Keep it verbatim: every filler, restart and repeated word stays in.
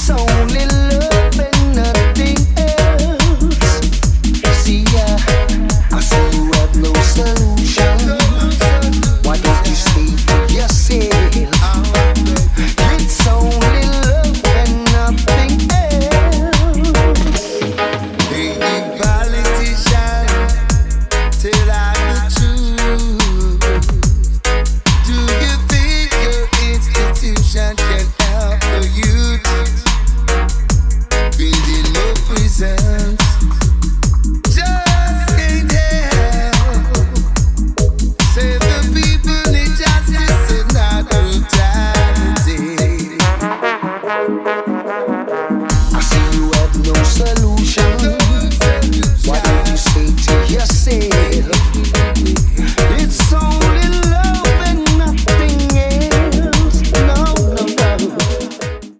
only love and nothing else. See ya, I see you have no solution. Why don't you speak to yourself? It's only love and nothing else. Hey, politician, tell us the truth. Do you think your institution can help the youth? Building more prisons just can't help. Say the people need justice and not brutality.